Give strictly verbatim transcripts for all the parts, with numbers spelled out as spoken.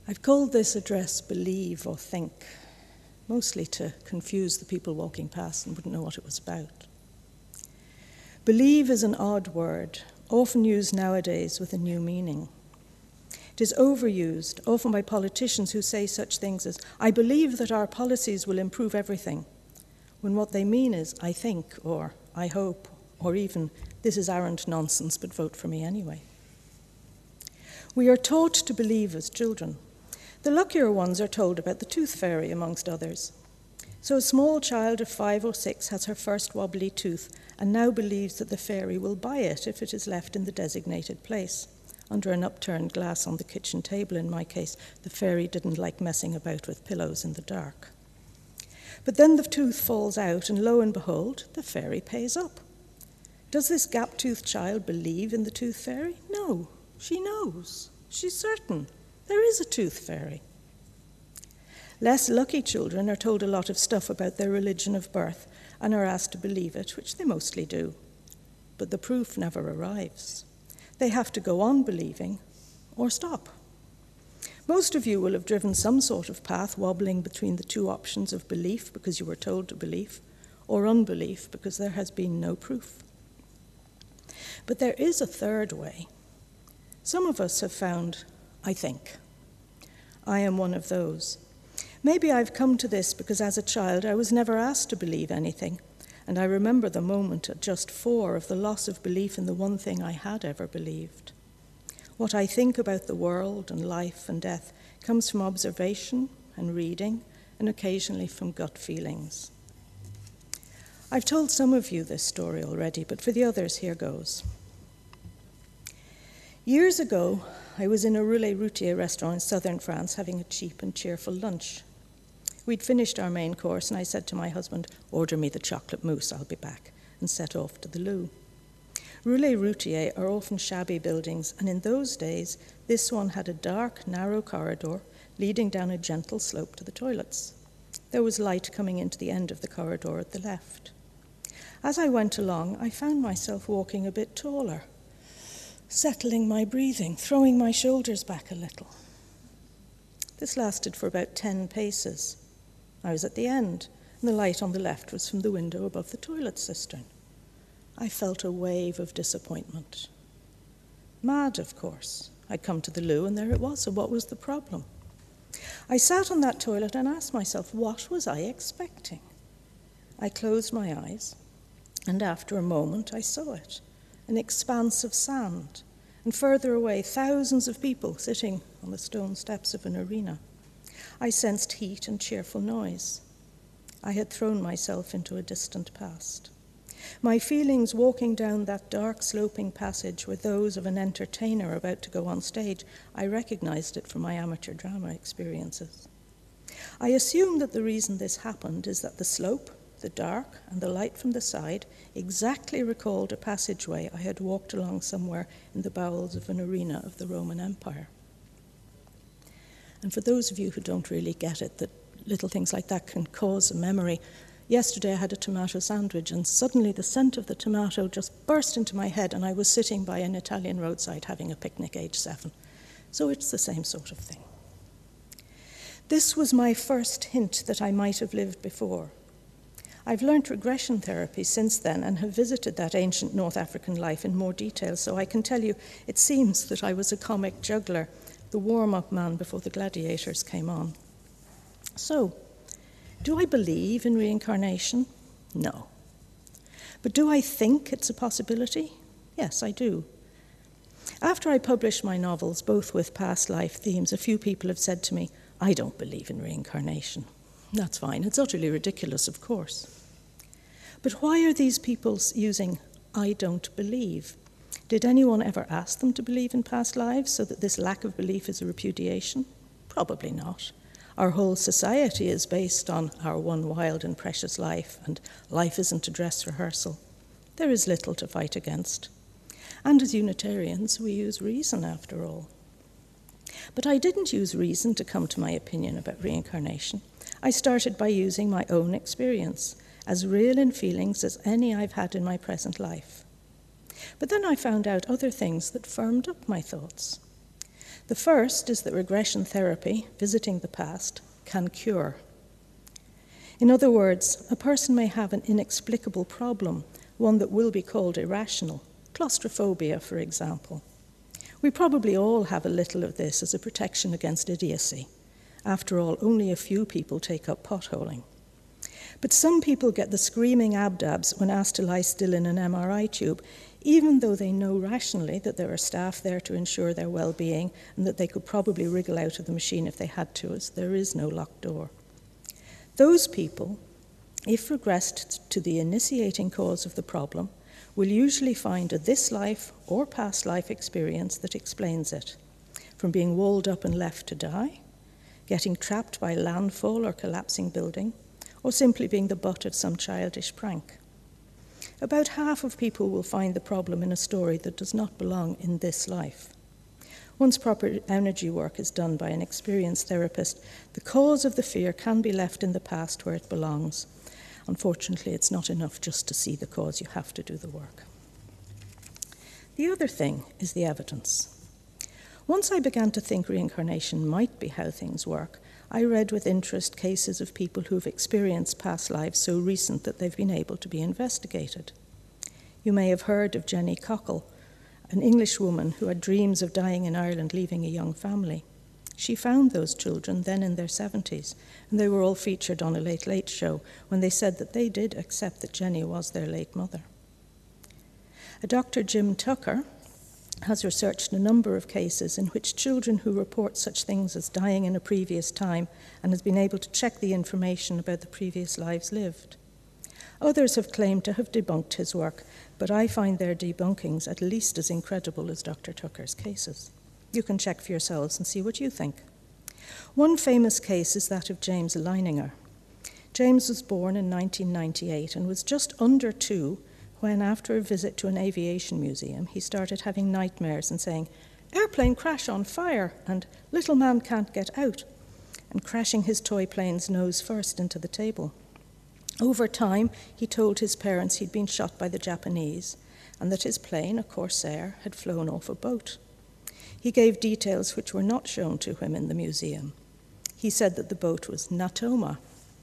I've called this address Believe or Think, mostly to confuse the people walking past and wouldn't know what it was about. Believe is an odd word, often used nowadays with a new meaning. It is overused, often by politicians who say such things as, I believe that our policies will improve everything, when what they mean is, I think, or I hope, or even, this is arrant nonsense, but vote for me anyway. We are taught to believe as children. The luckier ones are told about the tooth fairy, amongst others. So a small child of five or six has her first wobbly tooth and now believes that the fairy will buy it if it is left in the designated place. Under an upturned glass on the kitchen table, in my case, the fairy didn't like messing about with pillows in the dark. But then the tooth falls out, and lo and behold, the fairy pays up. Does this gap-toothed child believe in the tooth fairy? No, she knows. She's certain. There is a tooth fairy. Less lucky children are told a lot of stuff about their religion of birth and are asked to believe it, which they mostly do. But the proof never arrives. They have to go on believing or stop. Most of you will have driven some sort of path wobbling between the two options of belief because you were told to believe, or unbelief because there has been no proof. But there is a third way. Some of us have found, I think. I am one of those. Maybe I've come to this because as a child I was never asked to believe anything, and I remember the moment at just four of the loss of belief in the one thing I had ever believed. What I think about the world and life and death comes from observation and reading, and occasionally from gut feelings. I've told some of you this story already, but for the others, here goes. Years ago, I was in a roulet-routier restaurant in southern France having a cheap and cheerful lunch. We'd finished our main course, and I said to my husband, order me the chocolate mousse, I'll be back, and set off to the loo. Roulet-routiers are often shabby buildings, and in those days, this one had a dark, narrow corridor leading down a gentle slope to the toilets. There was light coming into the end of the corridor at the left. As I went along, I found myself walking a bit taller, settling my breathing, throwing my shoulders back a little. This lasted for about ten paces. I was at the end, and the light on the left was from the window above the toilet cistern. I felt a wave of disappointment. Mad, of course. I'd come to the loo, and there it was, so what was the problem? I sat on that toilet and asked myself, what was I expecting? I closed my eyes, and after a moment I saw it, an expanse of sand, and further away, thousands of people sitting on the stone steps of an arena. I sensed heat and cheerful noise. I had thrown myself into a distant past. My feelings walking down that dark, sloping passage were those of an entertainer about to go on stage. I recognized it from my amateur drama experiences. I assume that the reason this happened is that the slope, the dark, and the light from the side exactly recalled a passageway I had walked along somewhere in the bowels of an arena of the Roman Empire. And for those of you who don't really get it, that little things like that can cause a memory, yesterday I had a tomato sandwich, and suddenly the scent of the tomato just burst into my head, and I was sitting by an Italian roadside having a picnic, age seven. So it's the same sort of thing. This was my first hint that I might have lived before. I've learnt regression therapy since then and have visited that ancient North African life in more detail, so I can tell you it seems that I was a comic juggler, the warm-up man before the gladiators came on. So, do I believe in reincarnation? No. But do I think it's a possibility? Yes, I do. After I published my novels, both with past life themes, a few people have said to me, I don't believe in reincarnation. That's fine. It's utterly ridiculous, of course. But why are these people using I don't believe? Did anyone ever ask them to believe in past lives so that this lack of belief is a repudiation? Probably not. Our whole society is based on our one wild and precious life, and life isn't a dress rehearsal. There is little to fight against. And as Unitarians, we use reason after all. But I didn't use reason to come to my opinion about reincarnation. I started by using my own experience, as real in feelings as any I've had in my present life. But then I found out other things that firmed up my thoughts. The first is that regression therapy, visiting the past, can cure. In other words, a person may have an inexplicable problem, one that will be called irrational, claustrophobia, for example. We probably all have a little of this as a protection against idiocy. After all, only a few people take up potholing. But some people get the screaming abdabs when asked to lie still in an M R I tube, even though they know rationally that there are staff there to ensure their well-being and that they could probably wriggle out of the machine if they had to, as there is no locked door. Those people, if regressed to the initiating cause of the problem, will usually find a this life or past life experience that explains it, from being walled up and left to die, getting trapped by landfall or collapsing building, or simply being the butt of some childish prank. About half of people will find the problem in a story that does not belong in this life. Once proper energy work is done by an experienced therapist, the cause of the fear can be left in the past where it belongs. Unfortunately, it's not enough just to see the cause, you have to do the work. The other thing is the evidence. Once I began to think reincarnation might be how things work, I read with interest cases of people who've experienced past lives so recent that they've been able to be investigated. You may have heard of Jenny Cockle, an English woman who had dreams of dying in Ireland, leaving a young family. She found those children then in their seventies, and they were all featured on a Late Late show when they said that they did accept that Jenny was their late mother. A Doctor Jim Tucker has researched a number of cases in which children who report such things as dying in a previous time and has been able to check the information about the previous lives lived. Others have claimed to have debunked his work, but I find their debunkings at least as incredible as Doctor Tucker's cases. You can check for yourselves and see what you think. One famous case is that of James Leininger. James was born in nineteen ninety-eight and was just under two when, after a visit to an aviation museum, he started having nightmares and saying, "Airplane crash on fire," and "Little man can't get out," and crashing his toy plane's nose first into the table. Over time, he told his parents he'd been shot by the Japanese and that his plane, a Corsair, had flown off a boat. He gave details which were not shown to him in the museum. He said that the boat was Natoma.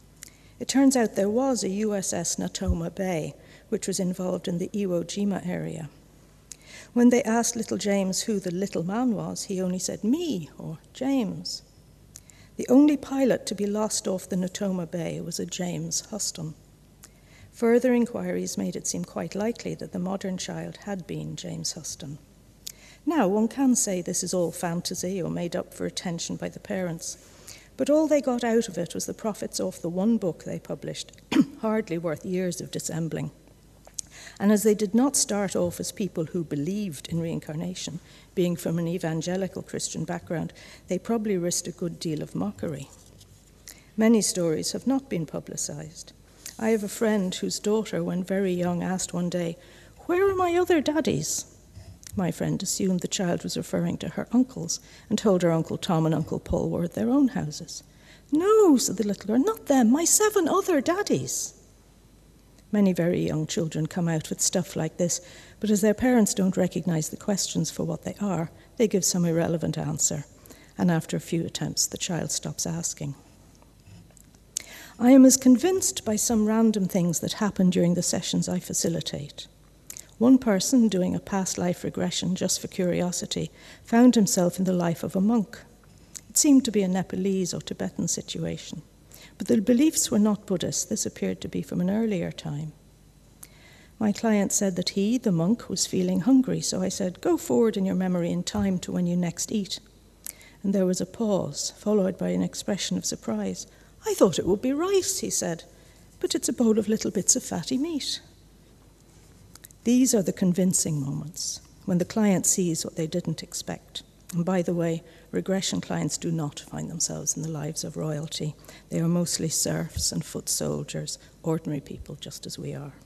It turns out there was a U S S Natoma Bay, which was involved in the Iwo Jima area. When they asked little James who the little man was, he only said, "Me," or "James." The only pilot to be lost off the Natoma Bay was a James Huston. Further inquiries made it seem quite likely that the modern child had been James Huston. Now, one can say this is all fantasy or made up for attention by the parents, but all they got out of it was the profits off the one book they published, hardly worth years of dissembling. And as they did not start off as people who believed in reincarnation, being from an evangelical Christian background, they probably risked a good deal of mockery. Many stories have not been publicized. I have a friend whose daughter, when very young, asked one day, "Where are my other daddies?" My friend assumed the child was referring to her uncles and told her Uncle Tom and Uncle Paul were at their own houses. "No," said the little girl, "not them, my seven other daddies." Many very young children come out with stuff like this, but as their parents don't recognize the questions for what they are, they give some irrelevant answer, and after a few attempts, the child stops asking. I am as convinced by some random things that happen during the sessions I facilitate. One person, doing a past life regression just for curiosity, found himself in the life of a monk. It seemed to be a Nepalese or Tibetan situation. But the beliefs were not Buddhist. This appeared to be from an earlier time. My client said that he, the monk, was feeling hungry, so I said, "Go forward in your memory in time to when you next eat." And there was a pause, followed by an expression of surprise. "I thought it would be rice," he said, "but it's a bowl of little bits of fatty meat." These are the convincing moments, when the client sees what they didn't expect. And by the way, regression clients do not find themselves in the lives of royalty. They are mostly serfs and foot soldiers, ordinary people just as we are.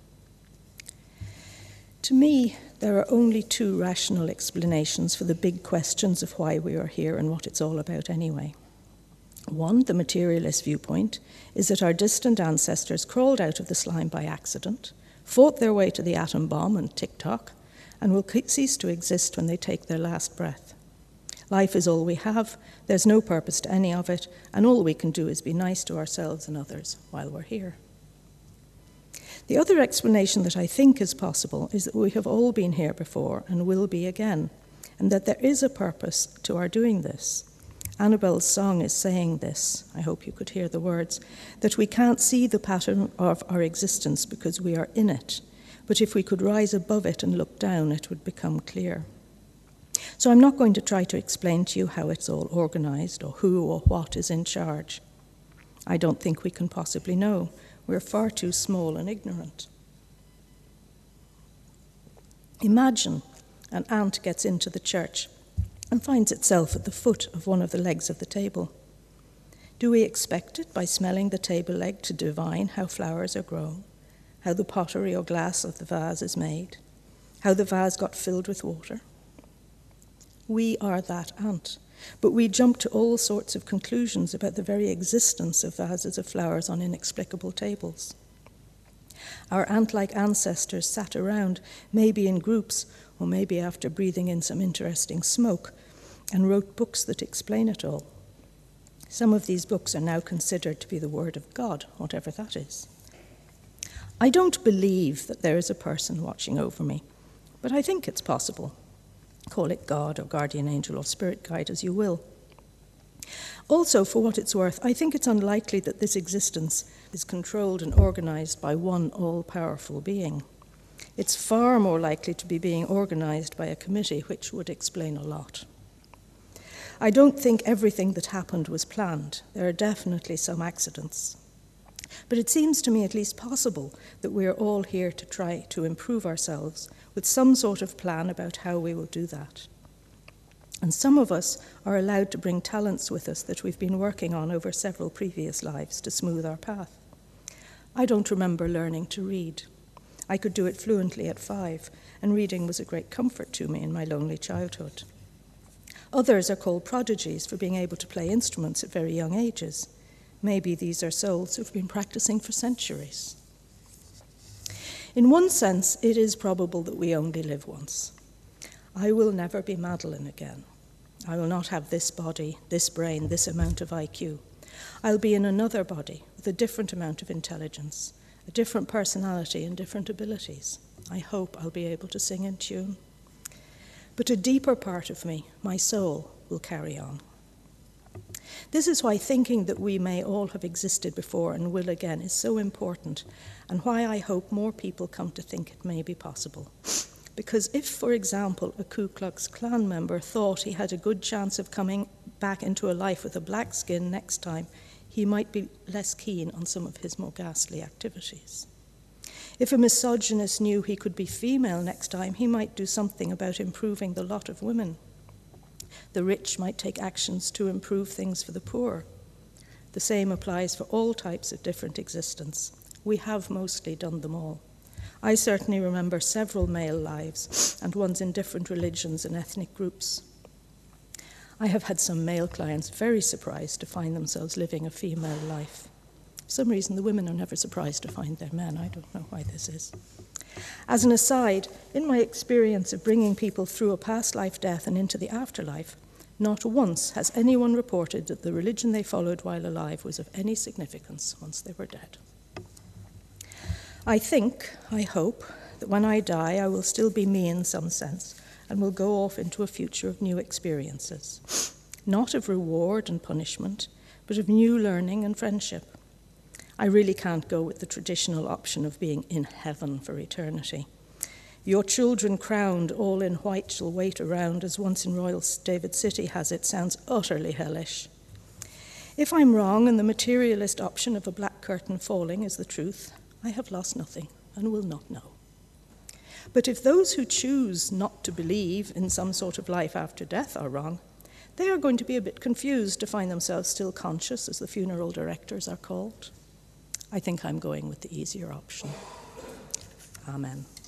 To me, there are only two rational explanations for the big questions of why we are here and what it's all about anyway. One, the materialist viewpoint, is that our distant ancestors crawled out of the slime by accident, fought their way to the atom bomb and TikTok, and will cease to exist when they take their last breath. Life is all we have, there's no purpose to any of it, and all we can do is be nice to ourselves and others while we're here. The other explanation that I think is possible is that we have all been here before and will be again, and that there is a purpose to our doing this. Annabelle's song is saying this, I hope you could hear the words, that we can't see the pattern of our existence because we are in it, but if we could rise above it and look down, it would become clear. So I'm not going to try to explain to you how it's all organized or who or what is in charge. I don't think we can possibly know. We're far too small and ignorant. Imagine an ant gets into the church and finds itself at the foot of one of the legs of the table. Do we expect it by smelling the table leg to divine how flowers are grown, how the pottery or glass of the vase is made, how the vase got filled with water? We are that ant, but we jump to all sorts of conclusions about the very existence of vases of flowers on inexplicable tables. Our ant-like ancestors sat around, maybe in groups, or maybe after breathing in some interesting smoke, and wrote books that explain it all. Some of these books are now considered to be the word of God, whatever that is. I don't believe that there is a person watching over me, but I think it's possible. Call it God or guardian angel or spirit guide as you will. Also, for what it's worth, I think it's unlikely that this existence is controlled and organized by one all-powerful being. It's far more likely to be being organized by a committee, which would explain a lot. I don't think everything that happened was planned. There are definitely some accidents. But it seems to me at least possible that we are all here to try to improve ourselves with some sort of plan about how we will do that. And some of us are allowed to bring talents with us that we've been working on over several previous lives to smooth our path. I don't remember learning to read. I could do it fluently at five, and reading was a great comfort to me in my lonely childhood. Others are called prodigies for being able to play instruments at very young ages. Maybe these are souls who've been practicing for centuries. In one sense, it is probable that we only live once. I will never be Madeline again. I will not have this body, this brain, this amount of I Q. I'll be in another body with a different amount of intelligence, a different personality and different abilities. I hope I'll be able to sing in tune. But a deeper part of me, my soul, will carry on. This is why thinking that we may all have existed before and will again is so important, and why I hope more people come to think it may be possible. Because if, for example, a Ku Klux Klan member thought he had a good chance of coming back into a life with a black skin next time, he might be less keen on some of his more ghastly activities. If a misogynist knew he could be female next time, he might do something about improving the lot of women. The rich might take actions to improve things for the poor. The same applies for all types of different existence. We have mostly done them all. I certainly remember several male lives, and ones in different religions and ethnic groups. I have had some male clients very surprised to find themselves living a female life. For some reason, the women are never surprised to find their men. I don't know why this is. As an aside, in my experience of bringing people through a past life death and into the afterlife, not once has anyone reported that the religion they followed while alive was of any significance once they were dead. I think, I hope, that when I die, I will still be me in some sense and will go off into a future of new experiences, not of reward and punishment, but of new learning and friendship. I really can't go with the traditional option of being in heaven for eternity. Your children crowned, all in white, shall wait around, as once in Royal David City has it, sounds utterly hellish. If I'm wrong and the materialist option of a black curtain falling is the truth, I have lost nothing and will not know. But if those who choose not to believe in some sort of life after death are wrong, they are going to be a bit confused to find themselves still conscious, as the funeral directors are called. I think I'm going with the easier option. Amen.